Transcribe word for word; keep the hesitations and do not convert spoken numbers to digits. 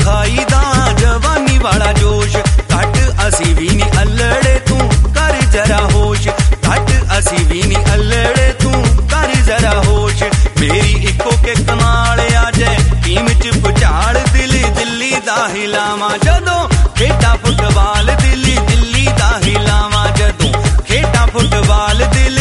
ਵਿਖਾਈ ਦਾ ਜਵਾਨੀ ਵਾਲਾ ਜੋਸ਼ ਘੱਟ ਅਸੀਂ ਵੀ ਨੀ ਅਲੜੇ ਤੂੰ ਕਰ ਜਰਾ ਹੋਸ਼ ਘੱਟ ਅਸੀਂ ਵੀ ਨੀ ਅਲੜੇ ਤੂੰ ਕਰ ਜਰਾ ਹੋਸ਼ ਮੇਰੀ ਇੱਕੋ ਕਿੱਕ ਨਾਲ ਆ ਜੈ ਟੀਮ ਚ ਭੁਚਾਲ ਦਿਲ ਦਿੱਲੀ ਦਾ ਹਿਲਾਵਾਂ ਜਦੋਂ ਖੇਡਾਂ ਫੁੱਟਬਾਲ ਦਿੱਲੀ ਦਿੱਲੀ ਦਾ ਹਿਲਾਵਾਂ ਜਦੋਂ ਖੇਡਾਂ ਫੁੱਟਬਾਲ ਦਿਲ